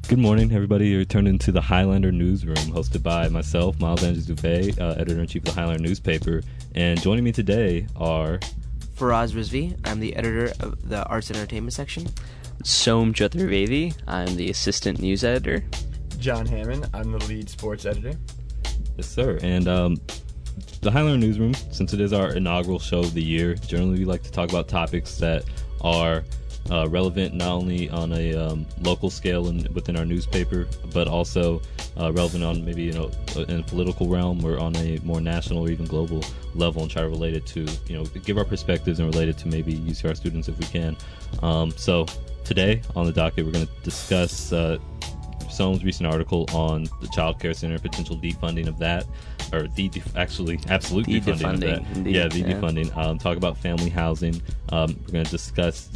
Good morning, everybody. You're tuned into the Highlander Newsroom, hosted by myself, Miles Andrews Dufay, editor-in-chief of the Highlander newspaper. And joining me today are... Faraz Rizvi. I'm the editor of the Arts and Entertainment section. Som Chaturvedi. I'm the assistant news editor. John Hammond. I'm the lead sports editor. Yes, sir. And the Highlander Newsroom, since it is our inaugural show of the year, generally we like to talk about topics that are relevant not only on a local scale and within our newspaper, but also relevant on maybe in a political realm or on a more national or even global level, and try to relate it to give our perspectives and relate it to maybe UCR students if we can. So today on the docket, we're going to discuss Som's recent article on the Child Care Center, potential defunding of that, or absolute defunding of that. Indeed. Yeah, defunding. Talk about family housing. We're going to discuss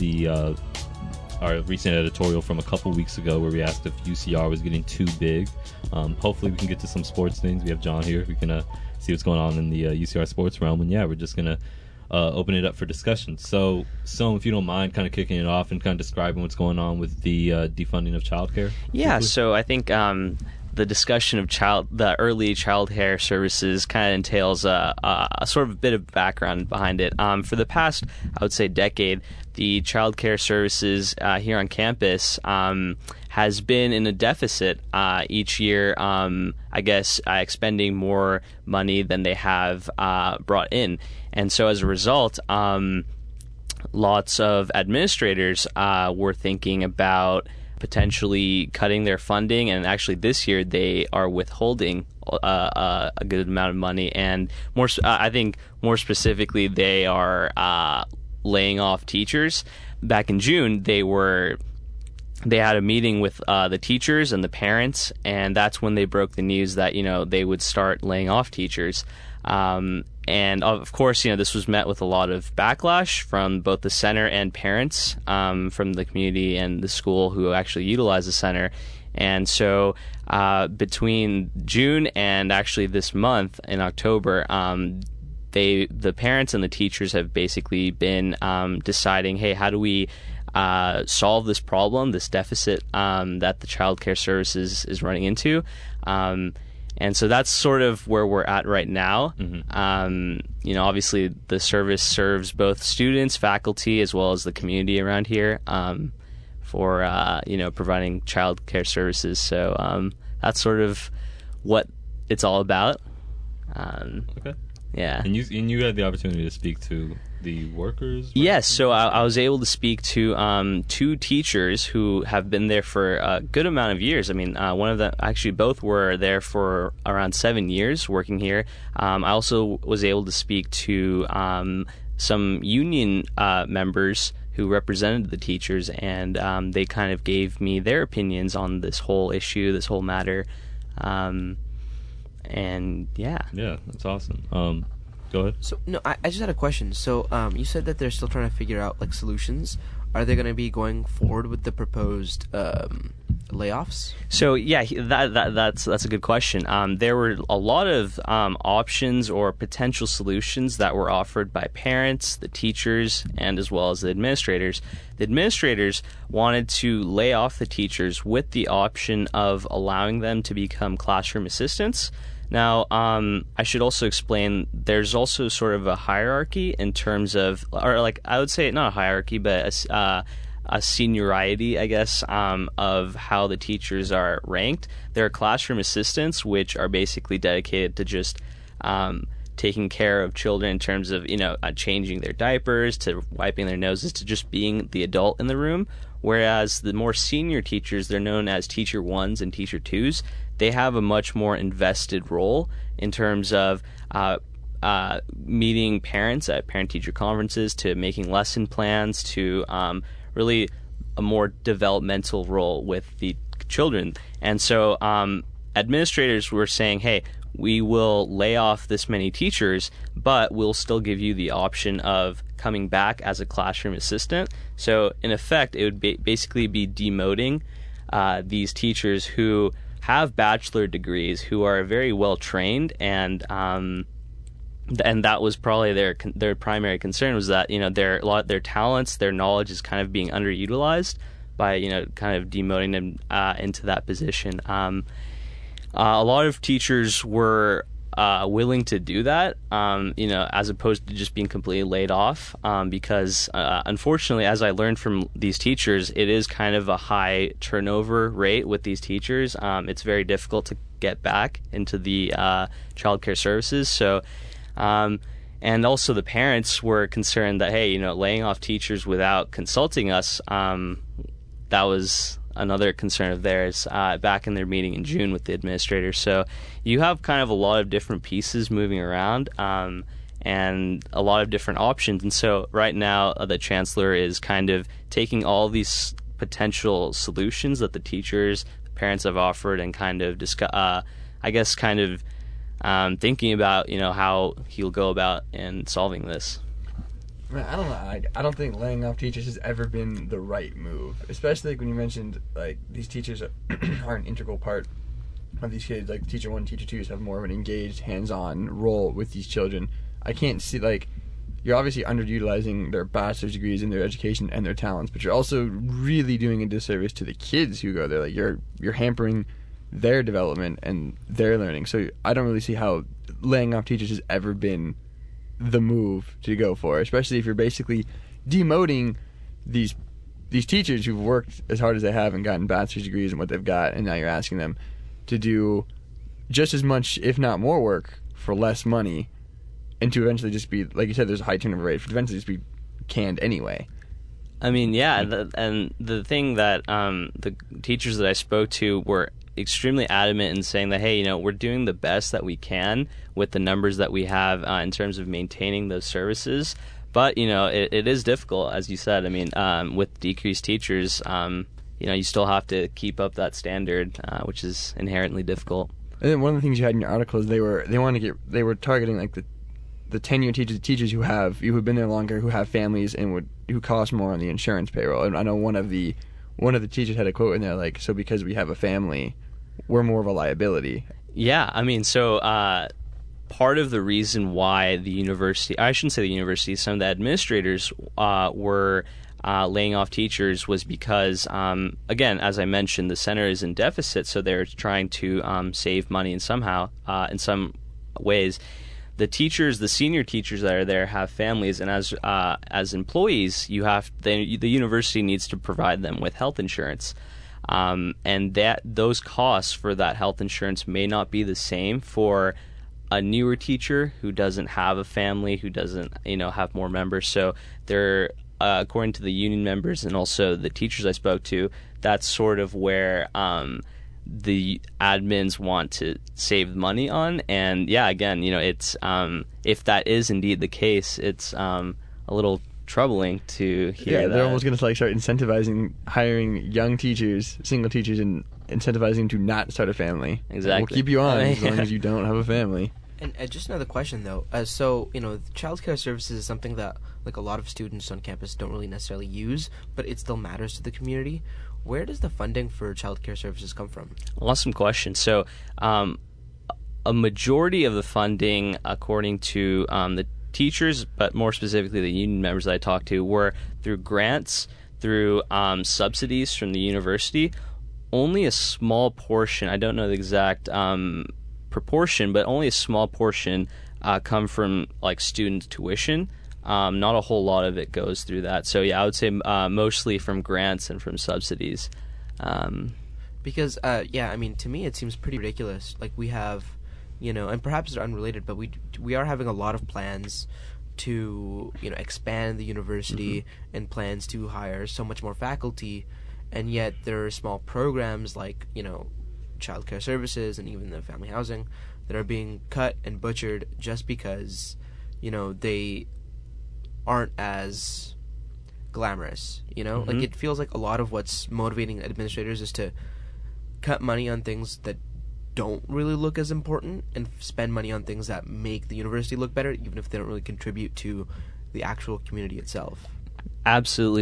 our recent editorial from a couple weeks ago where we asked if UCR was getting too big. Hopefully we can get to some sports things. We have John here. We can see what's going on in the UCR sports realm. And yeah, we're just going to open it up for discussion. So, if you don't mind kind of kicking it off and kind of describing what's going on with the defunding of childcare. Yeah, quickly. So I think the discussion of the early child care services kind of entails a sort of a bit of background behind it. For the past, I would say, decade, the child care services here on campus has been in a deficit each year, expending more money than they have brought in. And so as a result, lots of administrators were thinking about potentially cutting their funding, and actually this year they are withholding a good amount of money, and I think more specifically they are laying off teachers. Back in June, they had a meeting with the teachers and the parents, and that's when they broke the news that they would start laying off teachers. And of course, this was met with a lot of backlash from both the center and parents from the community and the school who actually utilize the center. And so between June and actually this month in October, the parents and the teachers have basically been deciding, hey, how do we solve this problem, this deficit that the child care services is running into? And so that's sort of where we're at right now. Mm-hmm. Obviously the service serves both students, faculty, as well as the community around here for providing child care services. So that's sort of what it's all about. Okay. Yeah. And you had the opportunity to speak to the workers? Yes, so I was able to speak to two teachers who have been there for a good amount of years. I mean, one of them, actually both were there for around 7 years working here. I also was able to speak to some union members who represented the teachers, and they kind of gave me their opinions on this whole issue, this whole matter. And yeah. Yeah, that's awesome. Go ahead. So, no, I just had a question. So, you said that they're still trying to figure out, solutions. Are they going to be going forward with the proposed layoffs? So, yeah, that's a good question. There were a lot of options or potential solutions that were offered by parents, the teachers, and as well as the administrators. The administrators wanted to lay off the teachers with the option of allowing them to become classroom assistants. Now, I should also explain, there's also sort of a hierarchy in terms of, I would say not a hierarchy, but a seniority, I guess, of how the teachers are ranked. There are classroom assistants, which are basically dedicated to just taking care of children in terms of, changing their diapers, to wiping their noses, to just being the adult in the room. Whereas the more senior teachers, they're known as teacher ones and teacher twos. They have a much more invested role in terms of meeting parents at parent-teacher conferences, to making lesson plans, to really a more developmental role with the children. And so administrators were saying, hey, we will lay off this many teachers, but we'll still give you the option of coming back as a classroom assistant. So in effect, it would basically be demoting these teachers who have bachelor degrees, who are very well trained, and that was probably their primary concern, was that their talents, their knowledge is kind of being underutilized by kind of demoting them into that position. A lot of teachers were willing to do that, as opposed to just being completely laid off, because unfortunately, as I learned from these teachers, it is kind of a high turnover rate with these teachers. It's very difficult to get back into the child care services. So, and also the parents were concerned that, hey, laying off teachers without consulting us, that was another concern of theirs back in their meeting in June with the administrators. So you have kind of a lot of different pieces moving around and a lot of different options. And so right now the chancellor is kind of taking all these potential solutions that the teachers, the parents have offered and kind of thinking about how he'll go about and solving this. Man, I don't know. I don't think laying off teachers has ever been the right move, especially when you mentioned these teachers are an integral part of these kids. Like teacher 1, teacher 2 have more of an engaged, hands-on role with these children. I can't see you're obviously underutilizing their bachelor's degrees and their education and their talents, but you're also really doing a disservice to the kids who go there. You're hampering their development and their learning. So I don't really see how laying off teachers has ever been the move to go for, especially if you're basically demoting these teachers who've worked as hard as they have and gotten bachelor's degrees and what they've got, and now you're asking them to do just as much, if not more work for less money, and to eventually just be, like you said, there's a high turnover rate, for eventually just be canned anyway. I mean, yeah, and the thing that the teachers that I spoke to were extremely adamant in saying that, hey, we're doing the best that we can with the numbers that we have in terms of maintaining those services. But, it is difficult, as you said. I mean, with decreased teachers, you still have to keep up that standard, which is inherently difficult. And then one of the things you had in your article is they were targeting the tenured teachers who have been there longer, who have families and who cost more on the insurance payroll. And I know one of the teachers had a quote in there so because we have a family, we're more of a liability. Yeah, I mean, so part of the reason why the university, I shouldn't say the university, some of the administrators were laying off teachers was because, again, as I mentioned, the center is in deficit, so they're trying to save money in some ways. The senior teachers that are there have families, and as employees, the university needs to provide them with health insurance. And those costs for that health insurance may not be the same for a newer teacher who doesn't have a family, who doesn't have more members. So they're according to the union members and also the teachers I spoke to, that's sort of where the admins want to save money on. And yeah, again, it's if that is indeed the case, it's a little troubling to hear. Yeah, they're almost going to start incentivizing hiring young teachers, single teachers, and incentivizing them to not start a family. Exactly. We'll keep you on as long as you don't have a family. And just another question though. So child care services is something that a lot of students on campus don't really necessarily use, but it still matters to the community. Where does the funding for child care services come from? Awesome question. So, a majority of the funding, according to the teachers, but more specifically the union members that I talked to, were through grants, through subsidies from the university. Only a small portion, I don't know the exact proportion, but only a small portion come from student tuition. Not a whole lot of it goes through that. So yeah, I would say mostly from grants and from subsidies. Because I mean, to me it seems pretty ridiculous. We have, and perhaps they're unrelated, but we are having a lot of plans to expand the university and plans to hire so much more faculty, and yet there are small programs like child care services and even the family housing that are being cut and butchered just because they aren't as glamorous, it feels like a lot of what's motivating administrators is to cut money on things that don't really look as important and spend money on things that make the university look better, even if they don't really contribute to the actual community itself. Absolutely,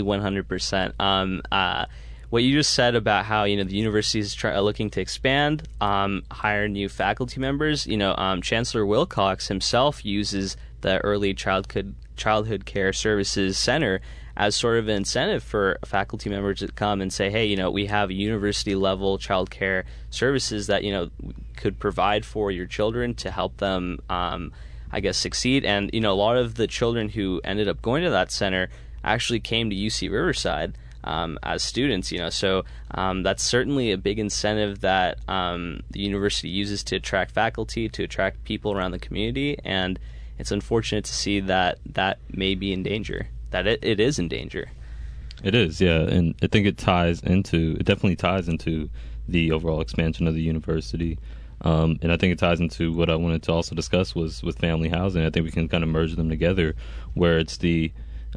100%. What you just said about how the university is looking to expand, hire new faculty members. Chancellor Wilcox himself uses the Early Childhood Care Services Center as sort of an incentive for faculty members to come and say, hey, we have university level childcare services that, could provide for your children to help them, I guess, succeed. And, a lot of the children who ended up going to that center actually came to UC Riverside as students, so that's certainly a big incentive that the university uses to attract faculty, to attract people around the community, and it's unfortunate to see that may be in danger, that it is in danger. It is, yeah, and I think it definitely ties into the overall expansion of the university. And I think it ties into what I wanted to also discuss was with family housing. I think we can kind of merge them together, where it's the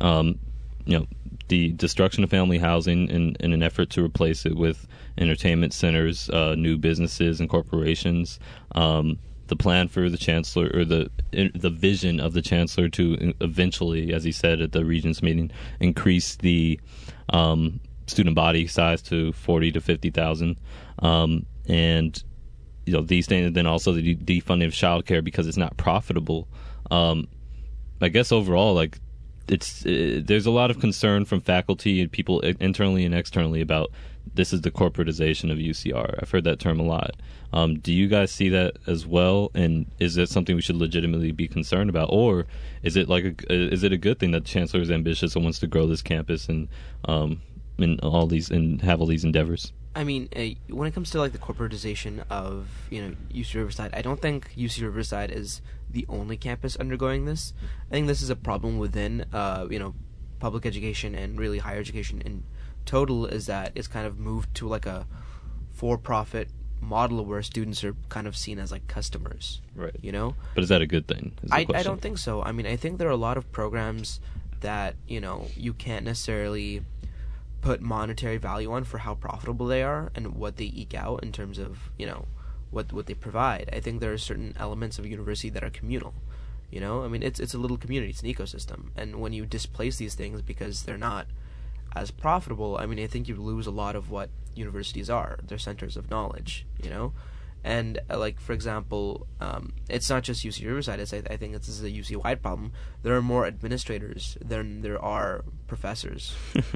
the destruction of family housing in an effort to replace it with entertainment centers, new businesses and corporations. The plan for the chancellor, or the vision of the chancellor, to eventually, as he said at the regents meeting, increase the student body size to 40 to 50,000, and these things, and then also the defunding of childcare because it's not profitable. I guess overall, like, there's a lot of concern from faculty and people internally and externally about this is the corporatization of UCR. I've heard that term a lot. Do you guys see that as well? And is that something we should legitimately be concerned about, or is it is it a good thing that the chancellor is ambitious and wants to grow this campus and have all these endeavors? I mean, when it comes to the corporatization of UC Riverside, I don't think UC Riverside is the only campus undergoing this. I think this is a problem within public education and really higher education in total, is that it's kind of moved to a for-profit model where students are kind of seen as customers, right? But is that a good thing? I don't think so. I mean, I think there are a lot of programs that you can't necessarily put monetary value on for how profitable they are and what they eke out in terms of what they provide. I think there are certain elements of a university that are communal. I mean, it's a little community, it's an ecosystem, and when you displace these things because they're not as profitable, I mean, I think you lose a lot of what universities are. They're centers of knowledge, and for example, it's not just UC Riverside. I think this is a UC-wide problem. There are more administrators than there are professors,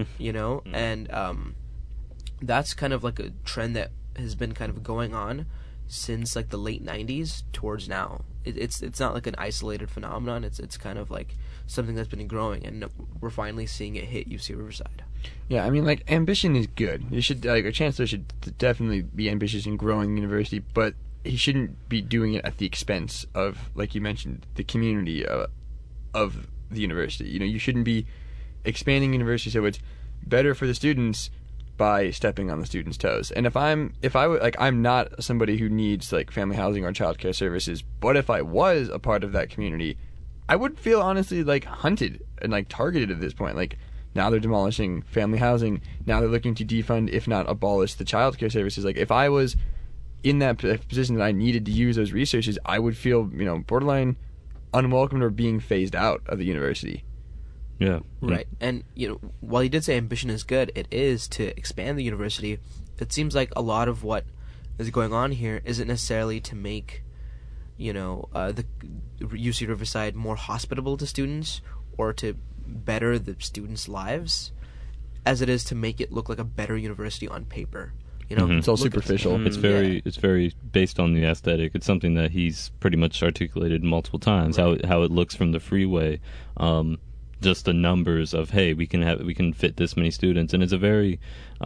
and that's kind of a trend that has been kind of going on since the late 90s towards now. It's not an isolated phenomenon. It's kind of something that's been growing, and we're finally seeing it hit UC Riverside. Yeah, I mean, ambition is good. You should, a chancellor should definitely be ambitious in growing the university, but he shouldn't be doing it at the expense of, like you mentioned, the community of the university. You shouldn't be expanding university so it's better for the students by stepping on the students' toes. And I'm not somebody who needs family housing or childcare services, but if I was a part of that community, I would feel honestly hunted and targeted at this point. Now they're demolishing family housing. Now they're looking to defund, if not abolish, the childcare services. If I was in that position that I needed to use those resources, I would feel, borderline unwelcomed or being phased out of the university. Yeah. Right. And, while you did say ambition is good, it is to expand the university. It seems like a lot of what is going on here isn't necessarily to make, the UC Riverside more hospitable to students or to better the students' lives, as it is to make it look like a better university on paper. It's all superficial. It's very based on the aesthetic. It's something that he's pretty much articulated multiple times. Right. How it looks from the freeway. Just the numbers of, hey, we can fit this many students, and it's a very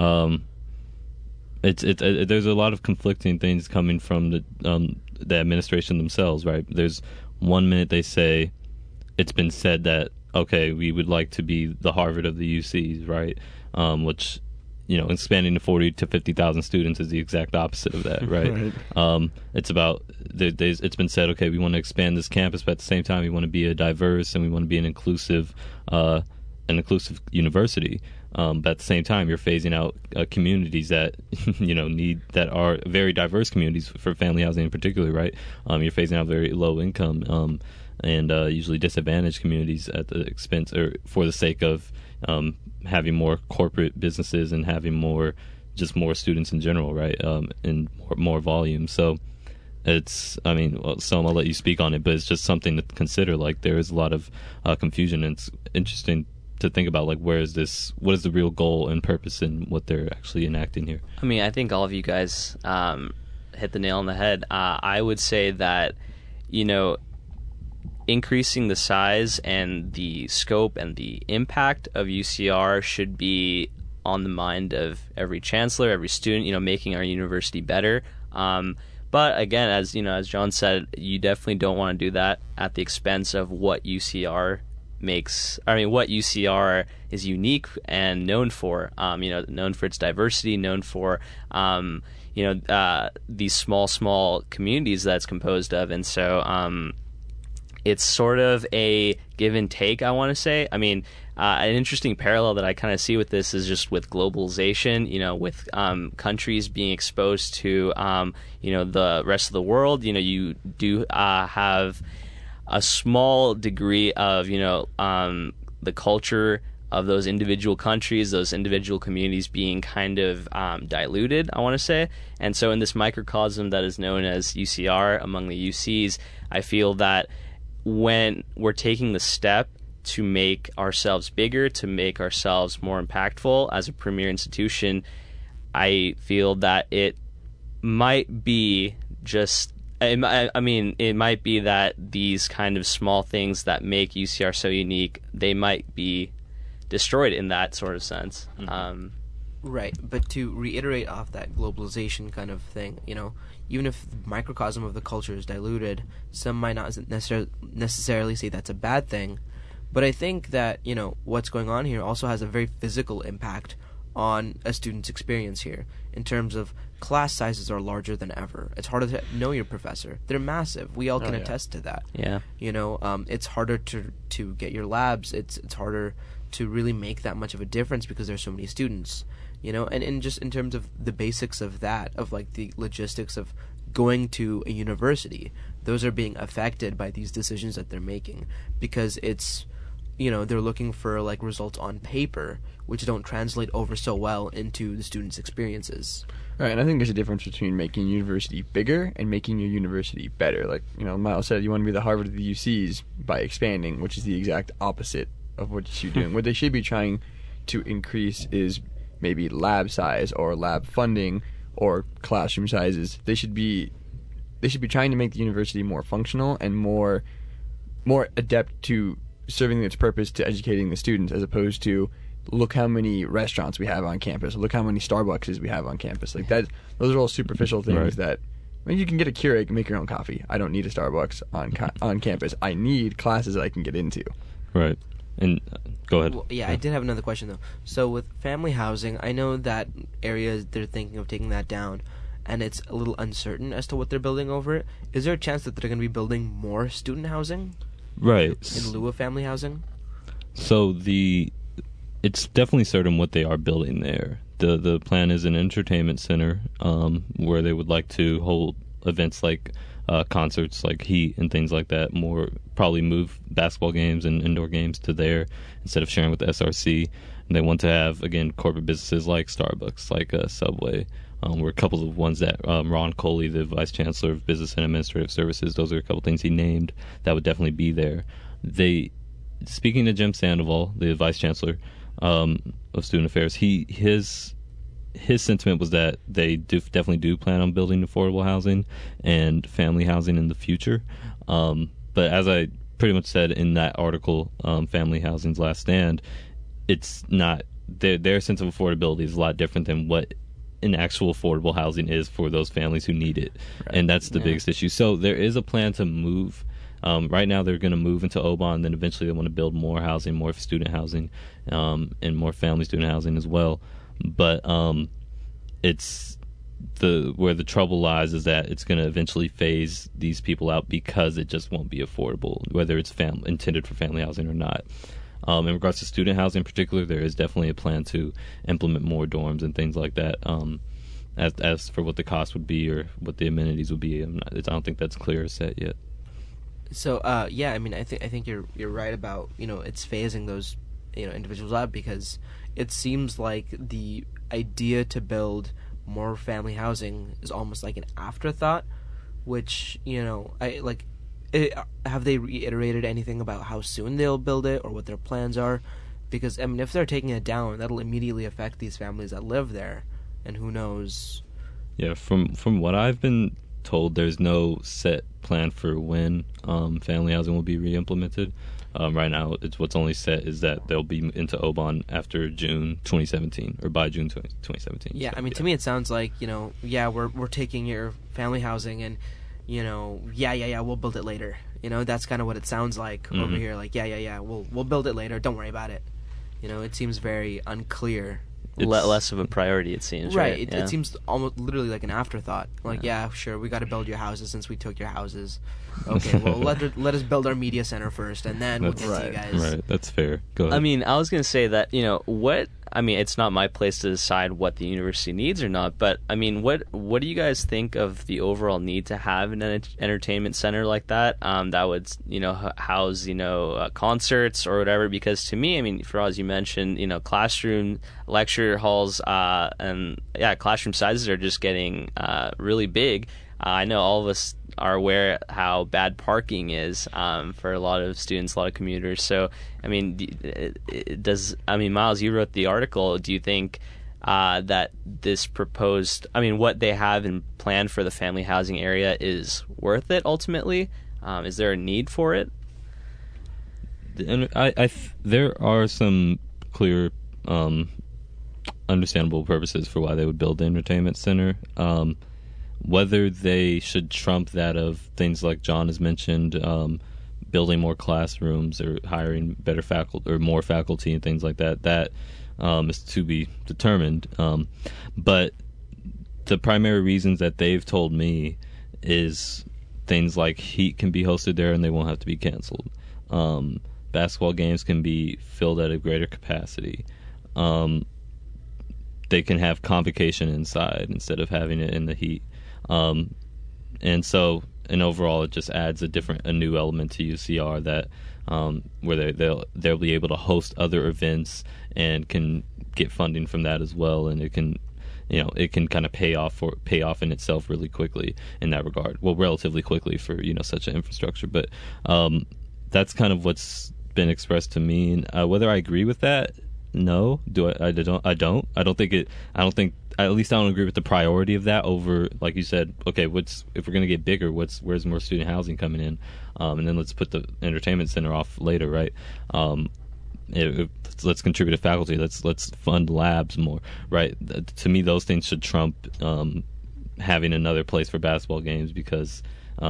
there's a lot of conflicting things coming from the administration themselves, right? There's 1 minute they say it's been said that, okay, we would like to be the Harvard of the UCs, right? Which, expanding to 40 to 50,000 students is the exact opposite of that, right? Right. It's about it's been said, okay, we want to expand this campus, but at the same time, we want to be a diverse and we want to be an inclusive university. But at the same time, you're phasing out communities that that are very diverse communities for family housing in particular, right? You're phasing out very low income and usually disadvantaged communities at the expense or for the sake of having more corporate businesses and having more students in general, right? And more volume. So it's, Selma, I'll let you speak on it, but it's just something to consider. There is a lot of confusion, and it's interesting to think about like what is the real goal and purpose in what they're actually enacting here. I mean, I think all of you guys hit the nail on the head. I would say that, increasing the size and the scope and the impact of UCR should be on the mind of every chancellor, every student, making our university better. But again, as John said, you definitely don't want to do that at the expense of what UCR what UCR is unique and known for. Known for its diversity, known for these small communities that it's composed of, and so it's sort of a give and take, I want to say. I mean, an interesting parallel that I kind of see with this is just with globalization, with countries being exposed to, the rest of the world. You do have a small degree of, the culture of those individual countries, those individual communities being kind of diluted, I want to say. And so in this microcosm that is known as UCR among the UCs, I feel that when we're taking the step to make ourselves bigger, to make ourselves more impactful as a premier institution, I feel that it might be it might be that these kind of small things that make UCR so unique, they might be destroyed in that sort of sense. Mm-hmm. Right, but to reiterate off that globalization kind of thing, even if the microcosm of the culture is diluted, some might not necessarily say that's a bad thing. But I think that, what's going on here also has a very physical impact on a student's experience here, in terms of class sizes are larger than ever. It's harder to know your professor. They're massive. We all can attest to that. Yeah. It's harder to get your labs. It's harder to really make that much of a difference because there's so many students. And just in terms of the basics of that, of like the logistics of going to a university, those are being affected by these decisions that they're making, because it's, they're looking for like results on paper, which don't translate over so well into the students' experiences. Right, and I think there's a difference between making a university bigger and making your university better. Like, Miles said, you want to be the Harvard of the UCs by expanding, which is the exact opposite of what you're doing. What they should be trying to increase is maybe lab size or lab funding or classroom sizes. They should be trying to make the university more functional and more adept to serving its purpose to educating the students, as opposed to look how many restaurants we have on campus, look how many Starbucks we have on campus. Like that, those are all superficial things. Right. That, you can get a Keurig and make your own coffee. I don't need a Starbucks on campus. I need classes that I can get into. Right. And go ahead. Well, I did have another question though. So with family housing, I know that areas they're thinking of taking that down, and it's a little uncertain as to what they're building over it. Is there a chance that they're going to be building more student housing? Right. In lieu of family housing? So it's definitely certain what they are building there. The plan is an entertainment center where they would like to hold events like concerts, like Heat and things like that. Probably move basketball games and indoor games to there instead of sharing with the SRC. And they want to have, again, corporate businesses like Starbucks, like Subway. Were a couple of ones that Ron Coley, the Vice Chancellor of Business and Administrative Services, those are a couple things he named that would definitely be there. Speaking to Jim Sandoval, the Vice Chancellor of Student Affairs, his sentiment was that they definitely do plan on building affordable housing and family housing in the future. But as I pretty much said in that article, Family Housing's Last Stand, it's not their sense of affordability is a lot different than what an actual affordable housing is for those families who need it. Right. And that's the biggest issue. So there is a plan to move. Right now they're going to move into Oban, and then eventually they want to build more housing, more student housing, and more family student housing as well. But it's where the trouble lies is that it's going to eventually phase these people out because it just won't be affordable, whether it's intended for family housing or not. In regards to student housing in particular, there is definitely a plan to implement more dorms and things like that. As for what the cost would be or what the amenities would be, I don't think that's clear or set yet. So I think you're right about it's phasing those individuals out, because it seems like the idea to build more family housing is almost like an afterthought, which have they reiterated anything about how soon they'll build it or what their plans are? Because, I mean, if they're taking it down, that'll immediately affect these families that live there, and who knows. Yeah, from what I've been told, there's no set plan for when family housing will be re-implemented. Right now, what's only set is that they'll be into Oban after June 2017, or by June 2017. Yeah, So, I mean, to me it sounds like, we're taking your family housing and, we'll build it later. That's kind of what it sounds like over here. Like, we'll build it later. Don't worry about it. It seems very unclear. Less of a priority, it seems. Right. It seems almost literally like an afterthought. Like, sure, we got to build your houses since we took your houses. Okay, well, let us build our media center first, and then we'll get to you guys. Right, that's fair. Go ahead. I mean, I was going to say that, it's not my place to decide what the university needs or not, but, I mean, what do you guys think of the overall need to have an entertainment center like that, that would, house, concerts or whatever? Because to me, I mean, for as you mentioned, classroom, lecture halls, classroom sizes are just getting really big. I know all of us are aware how bad parking is for a lot of students, a lot of commuters. So, I mean, Miles, you wrote the article. Do you think that this proposed, what they have in plan for the family housing area is worth it ultimately? Is there a need for it? And there are some clear, understandable purposes for why they would build the entertainment center. Whether they should trump that of things like John has mentioned, building more classrooms or hiring better faculty or more faculty and things like that, that is to be determined. But the primary reasons that they've told me is things like heat can be hosted there and they won't have to be canceled. Basketball games can be filled at a greater capacity. They can have convocation inside instead of having it in the heat. And overall, it just adds a new element to UCR that where they'll be able to host other events and can get funding from that as well, and it can kind of pay off in itself really quickly in that regard. Well, relatively quickly for such an infrastructure, but that's kind of what's been expressed to me. And whether I agree with that, no, I don't. I don't think it. I don't think. At least I don't agree with the priority of that over, like you said. Okay, if we're going to get bigger? Where's more student housing coming in? And then let's put the entertainment center off later, right? Let's contribute to faculty. Let's fund labs more, right? To me, those things should trump having another place for basketball games because.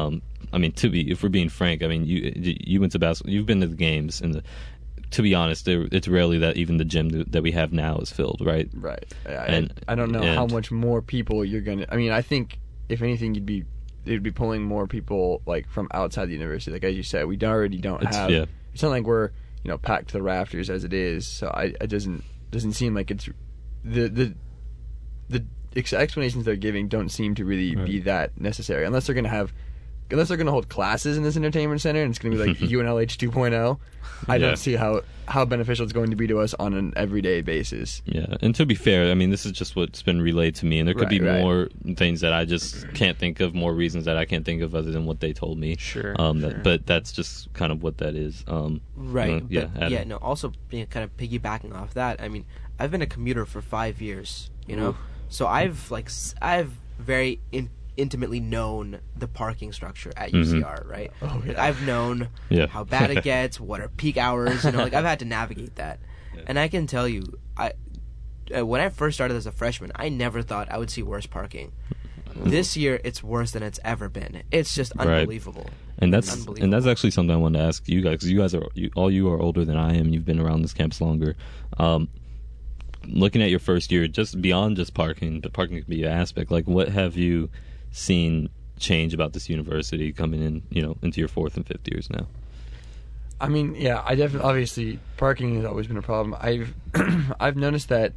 If we're being frank, you went to basketball. You've been to the games and to be honest, it's rarely that even the gym that we have now is filled, right? Right. I don't know how much more people you're going to... I think, if anything, they'd be pulling more people, like, from outside the university. Like, as you said, we already don't have... Yeah. It's not like we're, packed to the rafters as it is, so it doesn't seem like it's... The explanations they're giving don't seem to really be that necessary, unless they're going to hold classes in this entertainment center and it's going to be like UNLH 2.0. I don't see how beneficial it's going to be to us on an everyday basis. Yeah, and to be fair, this is just what's been relayed to me, and there could be more things that I just can't think of, more reasons that I can't think of other than what they told me. Sure. But that's just kind of what that is. Right. Also, kind of piggybacking off that, I've been a commuter for 5 years, so I've very intimately known the parking structure at UCR, right? Oh, yeah. I've known how bad it gets, what are peak hours, I've had to navigate that. Yeah. And I can tell you, when I first started as a freshman, I never thought I would see worse parking. This year, it's worse than it's ever been. It's just unbelievable. And that's actually something I wanted to ask you guys, because you guys are older than I am. You've been around this campus longer. Looking at your first year, just beyond just parking, but parking could be an aspect. Like, what have you seen change about this university coming in, into your 4th and 5th years now? I definitely, obviously, parking has always been a problem. I've noticed that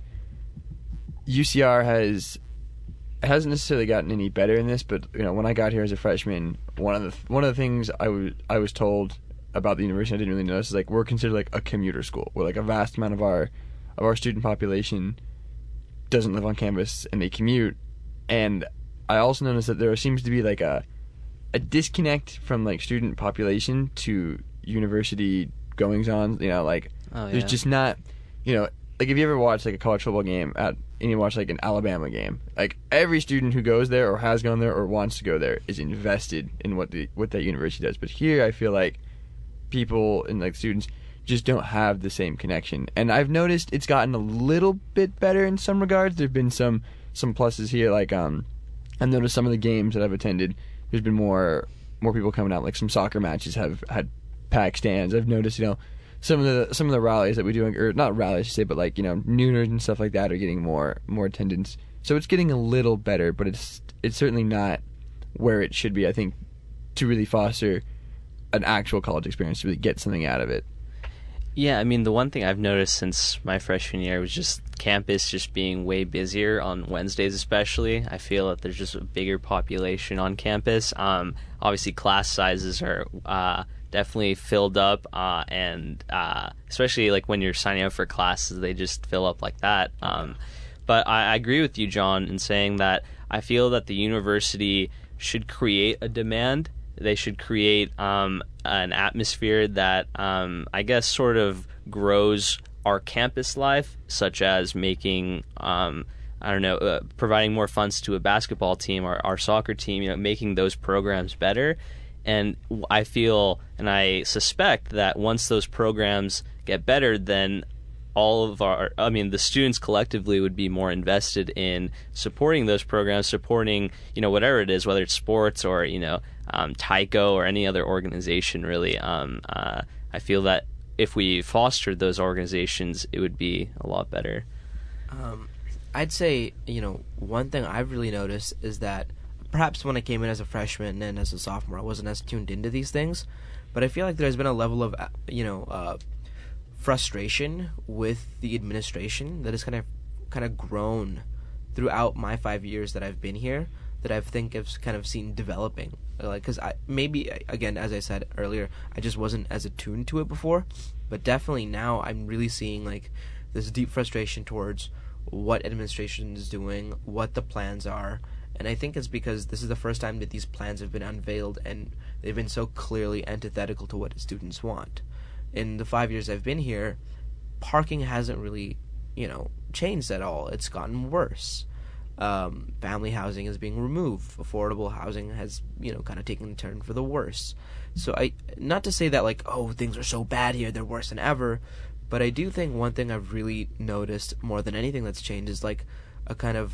UCR hasn't necessarily gotten any better in this, but when I got here as a freshman, one of the things I was told about the university I didn't really notice is like we're considered like a commuter school, where like a vast amount of our student population doesn't live on campus and they commute. And I also noticed that there seems to be like a disconnect from like student population to university goings on. Oh, There's yeah. just not, like if you ever watch like a college football game and you watch like an Alabama game, like every student who goes there or has gone there or wants to go there is invested in what that university does. But here, I feel like people and like students just don't have the same connection. And I've noticed it's gotten a little bit better in some regards. There've been some pluses here. Like I've noticed some of the games that I've attended, there's been more people coming out. Like some soccer matches have had packed stands. I've noticed, some of the rallies that we do, or not rallies, I should say, but like nooners and stuff like that are getting more attendance. So it's getting a little better, but it's certainly not where it should be. I think to really foster an actual college experience, to really get something out of it. Yeah, I mean, the one thing I've noticed since my freshman year was just campus just being way busier on Wednesdays especially. I feel that there's just a bigger population on campus. Obviously, class sizes are definitely filled up, and especially like when you're signing up for classes, they just fill up like that. But I agree with you, John, in saying that I feel that the university should create a demand. They should create an atmosphere that, I guess, sort of grows our campus life, such as making, providing more funds to a basketball team or our soccer team, making those programs better. And I feel and I suspect that once those programs get better, then the students collectively would be more invested in supporting those programs, supporting, whatever it is, whether it's sports or, Tyco or any other organization, really. I feel that if we fostered those organizations, it would be a lot better. I'd say, one thing I've really noticed is that perhaps when I came in as a freshman and as a sophomore, I wasn't as tuned into these things, but I feel like there's been a level of, frustration with the administration that has kind of grown throughout my 5 years that I've been here, that I think I've kind of seen developing. Like, because again, as I said earlier, I just wasn't as attuned to it before, but definitely now I'm really seeing like this deep frustration towards what administration is doing, what the plans are, and I think it's because this is the first time that these plans have been unveiled and they've been so clearly antithetical to what students want. In the 5 years I've been here, parking hasn't really, changed at all. It's gotten worse. Family housing is being removed. Affordable housing has, kind of taken a turn for the worse. So not to say that like, oh, things are so bad here, they're worse than ever, but I do think one thing I've really noticed more than anything that's changed is like a kind of,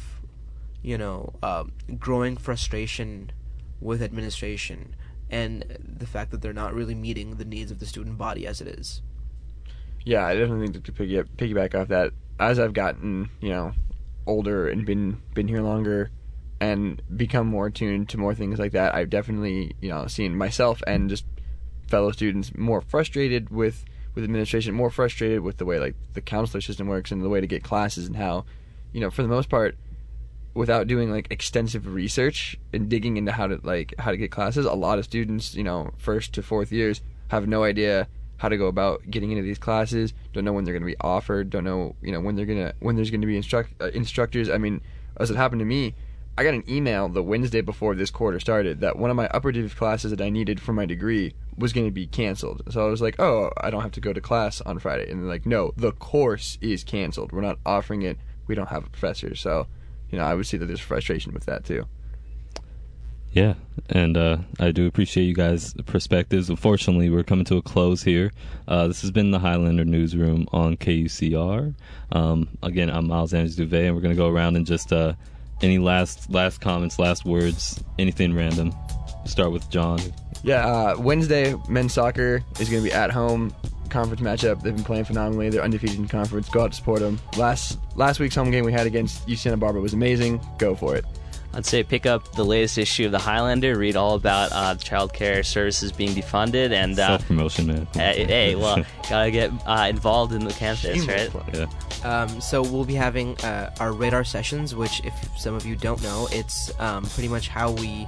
growing frustration with administration and the fact that they're not really meeting the needs of the student body as it is. Yeah, I definitely think to piggyback off that, as I've gotten, older and been here longer and become more attuned to more things like that, I've definitely, seen myself and just fellow students more frustrated with administration, more frustrated with the way like the counselor system works and the way to get classes, and how, for the most part, without doing like extensive research and digging into how to get classes, a lot of students, first to fourth years have no idea how to go about getting into these classes, don't know when they're going to be offered, don't know, when there's going to be instructors. I mean, as it happened to me, I got an email the Wednesday before this quarter started that one of my upper div classes that I needed for my degree was going to be canceled. So I was like, oh, I don't have to go to class on Friday. And they're like, no, the course is canceled. We're not offering it. We don't have a professor. So, I would see that there's frustration with that too. Yeah, and I do appreciate you guys' perspectives. Unfortunately, we're coming to a close here. This has been the Highlander Newsroom on KUCR. Again, I'm Miles Andrews Duvet, and we're going to go around and just any last comments, last words, anything random. Start with John. Yeah, Wednesday, men's soccer is going to be at home. Conference matchup. They've been playing phenomenally. They're undefeated in conference. Go out to support them. Last week's home game we had against UC Santa Barbara was amazing. Go for it. I'd say pick up the latest issue of the Highlander, read all about child care services being defunded, and self-promotion, man. Hey, well, gotta get involved in the campus, right? Yeah. So we'll be having our radar sessions, which, if some of you don't know, it's pretty much how we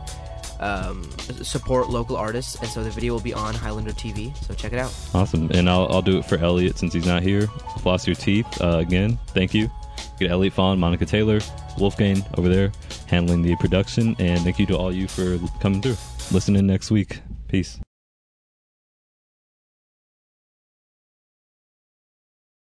support local artists, and so the video will be on Highlander TV, so check it out. Awesome. And I'll do it for Elliot since he's not here. Floss your teeth. Again, thank you. Get Elliot Fawn, Monica Taylor, Wolfgang over there handling the production, and thank you to all you for coming through. Listen in next week. Peace.